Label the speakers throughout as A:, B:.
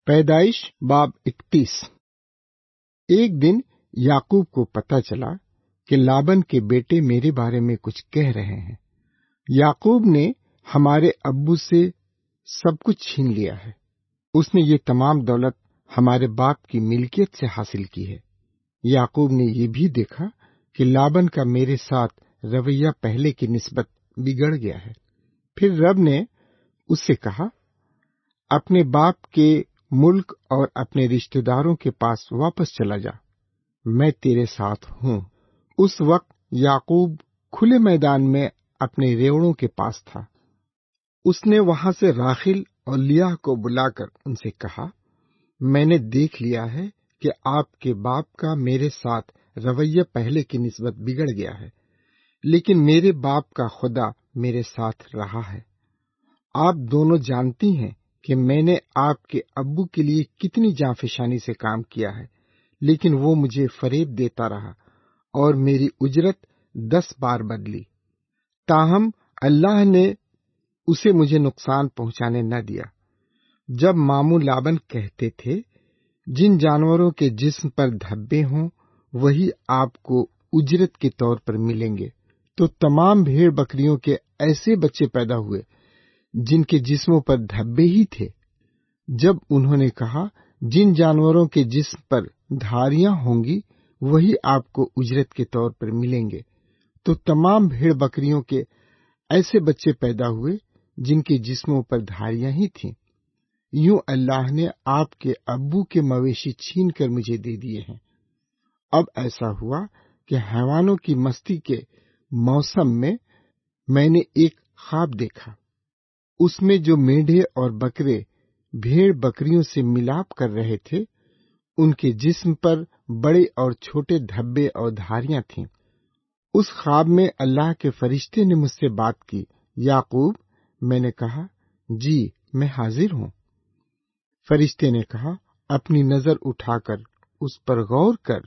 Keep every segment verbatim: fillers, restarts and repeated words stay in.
A: پیدائش باب اکتیس۔ ایک دن یعقوب کو پتہ چلا کہ لابن کے بیٹے میرے بارے میں کچھ کہہ رہے ہیں۔ یعقوب نے ہمارے ابو سے سب کچھ چھین لیا ہے، اس نے یہ تمام دولت ہمارے باپ کی ملکیت سے حاصل کی ہے۔ یعقوب نے یہ بھی دیکھا کہ لابن کا میرے ساتھ رویہ پہلے کی نسبت بگڑ گیا ہے۔ پھر رب نے اس سے کہا، اپنے باپ کے ملک اور اپنے رشتہ داروں کے پاس واپس چلا جا، میں تیرے ساتھ ہوں۔ اس وقت یعقوب کھلے میدان میں اپنے ریوڑوں کے پاس تھا۔ اس نے وہاں سے راحیل اور لیہ کو بلا کر ان سے کہا، میں نے دیکھ لیا ہے کہ آپ کے باپ کا میرے ساتھ رویہ پہلے کی نسبت بگڑ گیا ہے، لیکن میرے باپ کا خدا میرے ساتھ رہا ہے۔ آپ دونوں جانتی ہیں کہ میں نے آپ کے ابو کے لیے کتنی جانفشانی سے کام کیا ہے، لیکن وہ مجھے فریب دیتا رہا اور میری اجرت دس بار بدلی، تاہم اللہ نے اسے مجھے نقصان پہنچانے نہ دیا۔ جب ماموں لابن کہتے تھے، جن جانوروں کے جسم پر دھبے ہوں وہی آپ کو اجرت کے طور پر ملیں گے، تو تمام بھیڑ بکریوں کے ایسے بچے پیدا ہوئے جن کے جسموں پر دھبے ہی تھے۔ جب انہوں نے کہا، جن جانوروں کے جسم پر دھاریاں ہوں گی وہی آپ کو اجرت کے طور پر ملیں گے، تو تمام بھیڑ بکریوں کے ایسے بچے پیدا ہوئے جن کے جسموں پر دھاریاں ہی تھیں۔ یوں اللہ نے آپ کے ابو کے مویشی چھین کر مجھے دے دیے ہیں۔ اب ایسا ہوا کہ حیوانوں کی مستی کے موسم میں میں نے ایک خواب دیکھا۔ اس میں جو مینڈھے اور بکرے بھیڑ بکریوں سے ملاپ کر رہے تھے، ان کے جسم پر بڑے اور چھوٹے دھبے اور دھاریاں تھیں۔ اس خواب میں اللہ کے فرشتے نے مجھ سے بات کی، یعقوب، میں نے کہا، جی میں حاضر ہوں۔ فرشتے نے کہا، اپنی نظر اٹھا کر اس پر غور کر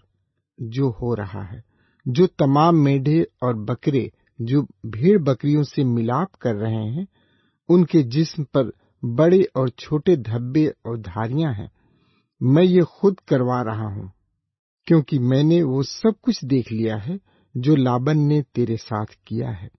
A: جو ہو رہا ہے۔ جو تمام مینڈھے اور بکرے جو بھیڑ بکریوں سے ملاپ کر رہے ہیں، ان کے جسم پر بڑے اور چھوٹے دھبے اور دھاریاں ہیں۔ میں یہ خود کروا رہا ہوں، کیونکہ میں نے وہ سب کچھ دیکھ لیا ہے جو لابن نے تیرے ساتھ کیا ہے۔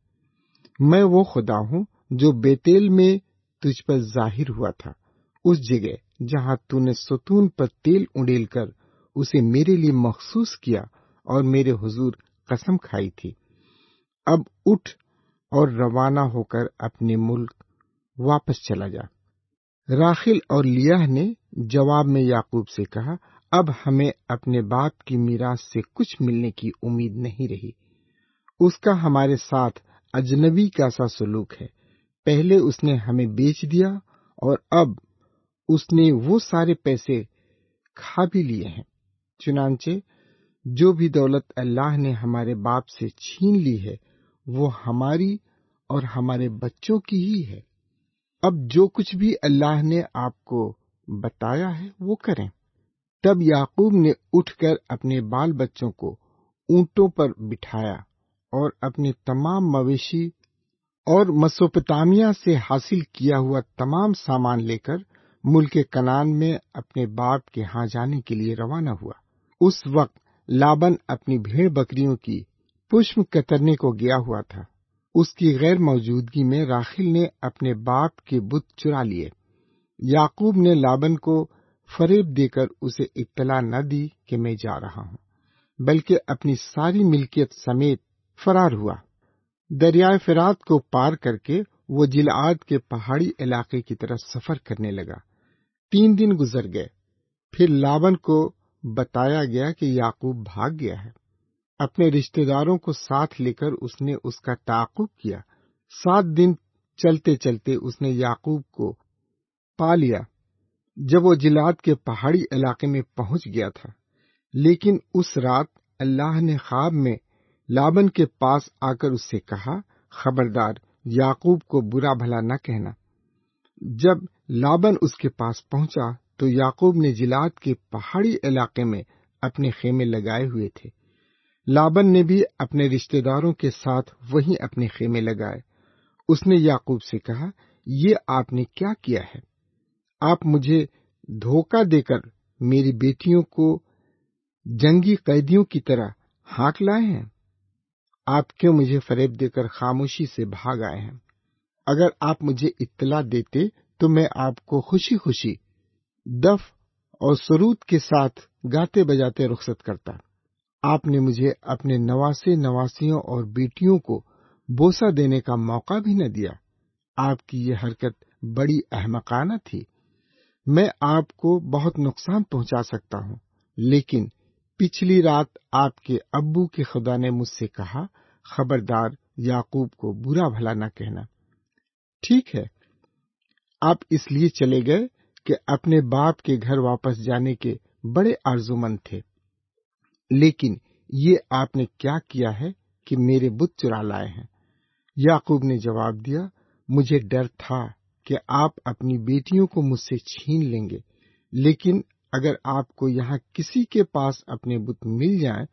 A: میں وہ خدا ہوں جو بیتیل میں تجھ پر ظاہر ہوا تھا، اس جگہ جہاں تو نے ستون پر تیل انڈیل کر اسے میرے لیے مخصوص کیا اور میرے حضور قسم کھائی تھی۔ اب اٹھ اور روانہ ہو کر اپنے ملک واپس چلا جا۔ راحیل اور لیہ نے جواب میں یعقوب سے کہا، اب ہمیں اپنے باپ کی میراث سے کچھ ملنے کی امید نہیں رہی۔ اس کا ہمارے ساتھ اجنبی کا سا سلوک ہے۔ پہلے اس نے ہمیں بیچ دیا اور اب اس نے وہ سارے پیسے کھا بھی لیے ہیں۔ چنانچہ جو بھی دولت اللہ نے ہمارے باپ سے چھین لی ہے وہ ہماری اور ہمارے بچوں کی ہی ہے۔ اب جو کچھ بھی اللہ نے آپ کو بتایا ہے وہ کریں۔ تب یعقوب نے اٹھ کر اپنے بال بچوں کو اونٹوں پر بٹھایا اور اپنے تمام مویشی اور مسوپتامیہ سے حاصل کیا ہوا تمام سامان لے کر ملک کنعان میں اپنے باپ کے ہاں جانے کے لیے روانہ ہوا۔ اس وقت لابن اپنی بھیڑ بکریوں کی پشم کترنے کو گیا ہوا تھا۔ اس کی غیر موجودگی میں راحیل نے اپنے باپ کے بت چرا لیے۔ یعقوب نے لابن کو فریب دے کر اسے اطلاع نہ دی کہ میں جا رہا ہوں، بلکہ اپنی ساری ملکیت سمیت فرار ہوا۔ دریائے فرات کو پار کر کے وہ جلعاد کے پہاڑی علاقے کی طرف سفر کرنے لگا۔ تین دن گزر گئے، پھر لابن کو بتایا گیا کہ یعقوب بھاگ گیا ہے۔ اپنے رشتہ داروں کو ساتھ لے کر اس نے اس کا تعاقب کیا۔ سات دن چلتے چلتے اس نے یعقوب کو پا لیا جب وہ جلعاد کے پہاڑی علاقے میں پہنچ گیا تھا۔ لیکن اس رات اللہ نے خواب میں لابن کے پاس آ کر اس سے کہا، خبردار، یعقوب کو برا بھلا نہ کہنا۔ جب لابن اس کے پاس پہنچا تو یعقوب نے جلعاد کے پہاڑی علاقے میں اپنے خیمے لگائے ہوئے تھے۔ لابن نے بھی اپنے رشتہ داروں کے ساتھ وہیں اپنے خیمے لگائے۔ اس نے یعقوب سے کہا، یہ آپ نے کیا کیا ہے؟ آپ مجھے دھوکہ دے کر میری بیٹیوں کو جنگی قیدیوں کی طرح ہانک لائے ہیں؟ آپ کیوں مجھے فریب دے کر خاموشی سے بھاگ آئے ہیں؟ اگر آپ مجھے اطلاع دیتے تو میں آپ کو خوشی خوشی دف اور سرود کے ساتھ گاتے بجاتے رخصت کرتا۔ آپ نے مجھے اپنے نواسے نواسیوں اور بیٹیوں کو بوسہ دینے کا موقع بھی نہ دیا۔ آپ کی یہ حرکت بڑی احمقانہ تھی۔ میں آپ کو بہت نقصان پہنچا سکتا ہوں، لیکن پچھلی رات آپ کے ابو کے خدا نے مجھ سے کہا، خبردار یعقوب کو برا بھلا نہ کہنا۔ ٹھیک ہے، آپ اس لیے چلے گئے کہ اپنے باپ کے گھر واپس جانے کے بڑے آرزومند تھے، لیکن یہ آپ نے کیا کیا ہے کہ میرے بت چرا لائے ہیں۔ یعقوب نے جواب دیا، مجھے ڈر تھا کہ آپ اپنی بیٹیوں کو مجھ سے چھین لیں گے، لیکن اگر آپ کو یہاں کسی کے پاس اپنے بت مل جائیں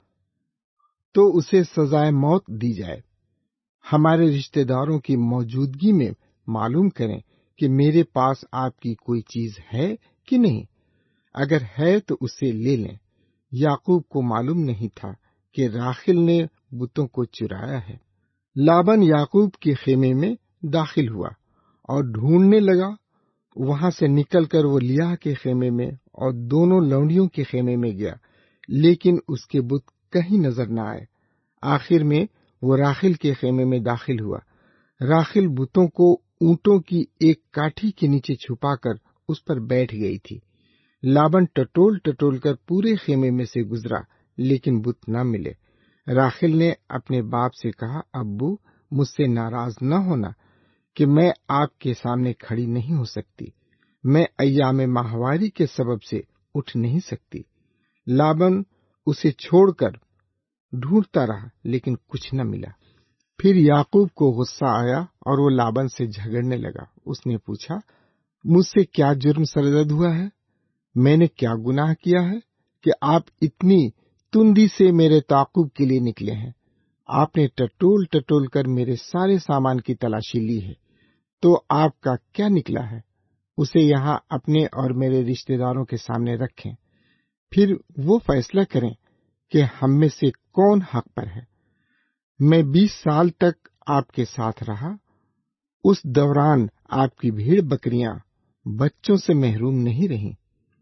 A: تو اسے سزائے موت دی جائے۔ ہمارے رشتہ داروں کی موجودگی میں معلوم کریں کہ میرے پاس آپ کی کوئی چیز ہے کہ نہیں، اگر ہے تو اسے لے لیں۔ یعقوب کو معلوم نہیں تھا کہ راحیل نے بتوں کو چرایا ہے۔ لابن یعقوب کے خیمے میں داخل ہوا اور ڈھونڈنے لگا۔ وہاں سے نکل کر وہ لیاہ کے خیمے میں اور دونوں لونڈیوں کے خیمے میں گیا، لیکن اس کے بت کہیں نظر نہ آئے۔ آخر میں وہ راحیل کے خیمے میں داخل ہوا۔ راحیل بتوں کو اونٹوں کی ایک کاٹھی کے نیچے چھپا کر اس پر بیٹھ گئی تھی۔ لابن ٹٹول ٹٹول کر پورے خیمے میں سے گزرا، لیکن بت نہ ملے۔ راحیل نے اپنے باپ سے کہا، ابو، مجھ سے ناراض نہ ہونا کہ میں آپ کے سامنے کھڑی نہیں ہو سکتی۔ میں ایام ماہواری کے سبب سے اٹھ نہیں سکتی۔ لابن اسے چھوڑ کر ڈھونڈتا رہا، لیکن کچھ نہ ملا۔ پھر یعقوب کو غصہ آیا اور وہ لابن سے جھگڑنے لگا۔ اس نے پوچھا، مجھ سے کیا جرم سرزد ہوا ہے؟ میں نے کیا گناہ کیا ہے کہ آپ اتنی تندی سے میرے تعاقب کے لیے نکلے ہیں؟ آپ نے ٹٹول ٹٹول کر میرے سارے سامان کی تلاشی لی ہے، تو آپ کا کیا نکلا ہے؟ اسے یہاں اپنے اور میرے رشتہ داروں کے سامنے رکھیں، پھر وہ فیصلہ کریں کہ ہم میں سے کون حق پر ہے۔ میں بیس سال تک آپ کے ساتھ رہا، اس دوران آپ کی بھیڑ بکریاں بچوں سے محروم نہیں رہیں،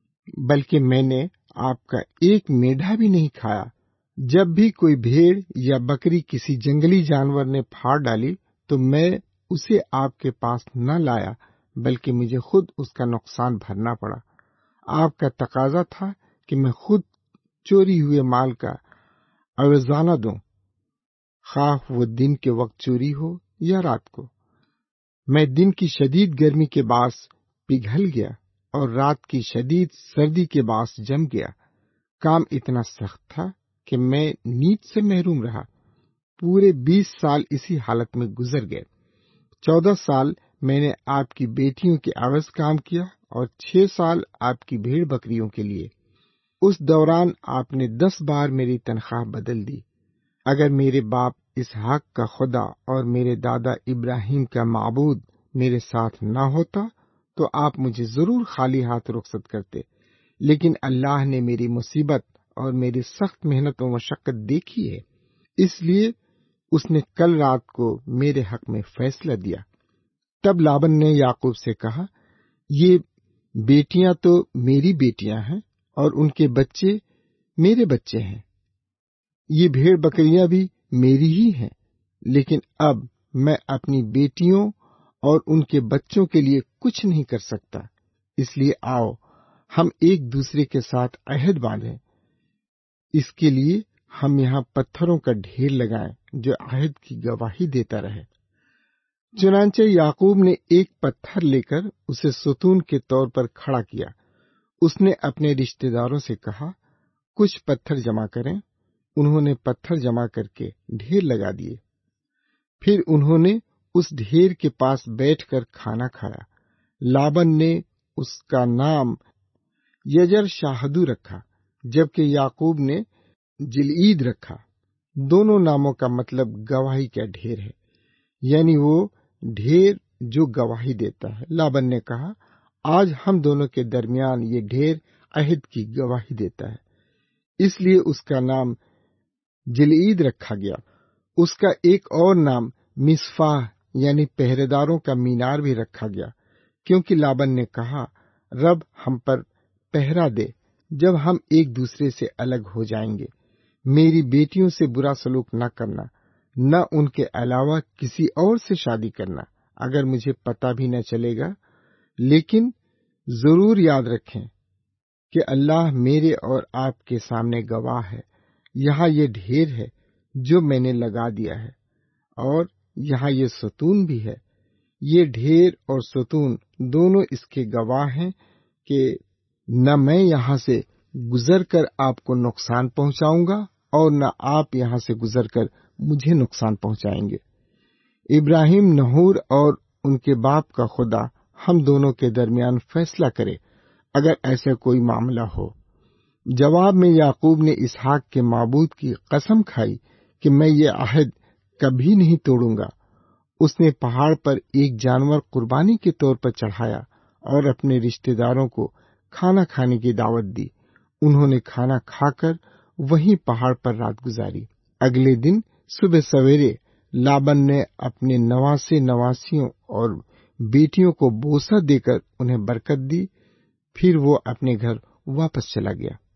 A: بلکہ میں نے آپ کا ایک میڈھا بھی نہیں کھایا۔ جب بھی کوئی بھیڑ یا بکری کسی جنگلی جانور نے پھاڑ ڈالی تو میں اسے آپ کے پاس نہ لایا، بلکہ مجھے خود اس کا نقصان بھرنا پڑا۔ آپ کا تقاضا تھا کہ میں خود چوری ہوئے مال کا عوضانہ دوں، خواہ وہ دن کے وقت چوری ہو یا رات کو۔ میں دن کی شدید گرمی کے باعث پگھل گیا اور رات کی شدید سردی کے باعث جم گیا۔ کام اتنا سخت تھا کہ میں نیند سے محروم رہا۔ پورے بیس سال اسی حالت میں گزر گئے۔ چودہ سال میں نے آپ کی بیٹیوں کے عوض کام کیا اور چھ سال آپ کی بھیڑ بکریوں کے لیے۔ اس دوران آپ نے دس بار میری تنخواہ بدل دی۔ اگر میرے باپ اسحاق کا خدا اور میرے دادا ابراہیم کا معبود میرے ساتھ نہ ہوتا تو آپ مجھے ضرور خالی ہاتھ رخصت کرتے، لیکن اللہ نے میری مصیبت اور میری سخت محنت و مشقت دیکھی ہے، اس لیے اس نے کل رات کو میرے حق میں فیصلہ دیا۔ تب لابن نے یعقوب سے کہا، یہ بیٹیاں تو میری بیٹیاں ہیں اور ان کے بچے میرے بچے ہیں، یہ بھیڑ بکریاں بھی میری ہی ہیں، لیکن اب میں اپنی بیٹیوں اور ان کے بچوں کے لیے کچھ نہیں کر سکتا، اس لیے آؤ ہم ایک دوسرے کے ساتھ عہد باندھیں۔ اس کے لیے ہم یہاں پتھروں کا ڈھیر لگائیں جو عہد کی گواہی دیتا رہے۔ چنانچہ یعقوب نے ایک پتھر لے کر اسے ستون کے طور پر کھڑا کیا۔ اس نے اپنے رشتہ داروں سے کہا، کچھ پتھر جمع کریں۔ انہوں نے پتھر جمع کر کے ڈھیر لگا دیے۔ پھر انہوں نے اس ڈھیر کے پاس بیٹھ کر کھانا کھایا۔ لابن نے اس کا نام یجر شاہدو رکھا، جبکہ یعقوب نے جلعید رکھا۔ دونوں ناموں کا مطلب گواہی کا ڈھیر ہے، یعنی وہ ڈھیر جو گواہی دیتا ہے۔ لابن نے کہا، آج ہم دونوں کے درمیان یہ ڈھیر عہد کی گواہی دیتا ہے، اس لیے اس کا نام جلعید رکھا گیا۔ اس کا ایک اور نام مصفاح یعنی پہرے داروں کا مینار بھی رکھا گیا، کیونکہ لابن نے کہا، رب ہم پر پہرا دے جب ہم ایک دوسرے سے الگ ہو جائیں گے۔ میری بیٹیوں سے برا سلوک نہ کرنا، نہ ان کے علاوہ کسی اور سے شادی کرنا، اگر مجھے پتہ بھی نہ چلے گا، لیکن ضرور یاد رکھیں کہ اللہ میرے اور آپ کے سامنے گواہ ہے۔ یہاں یہ ڈھیر ہے جو میں نے لگا دیا ہے، اور یہاں یہ ستون بھی ہے۔ یہ ڈھیر اور ستون دونوں اس کے گواہ ہیں کہ نہ میں یہاں سے گزر کر آپ کو نقصان پہنچاؤں گا اور نہ آپ یہاں سے گزر کر مجھے نقصان پہنچائیں گے۔ ابراہیم نحور اور ان کے باپ کا خدا ہم دونوں کے درمیان فیصلہ کرے اگر ایسا کوئی معاملہ ہو۔ جواب میں یعقوب نے اسحاق کے معبود کی قسم کھائی کہ میں یہ عہد کبھی نہیں توڑوں گا۔ اس نے پہاڑ پر ایک جانور قربانی کے طور پر چڑھایا اور اپنے رشتہ داروں کو کھانا کھانے کی دعوت دی۔ انہوں نے کھانا کھا کر وہیں پہاڑ پر رات گزاری۔ اگلے دن صبح سویرے لابن نے اپنے نواسے نواسیوں اور بیٹیوں کو بوسہ دے کر انہیں برکت دی، پھر وہ اپنے گھر واپس چلا گیا۔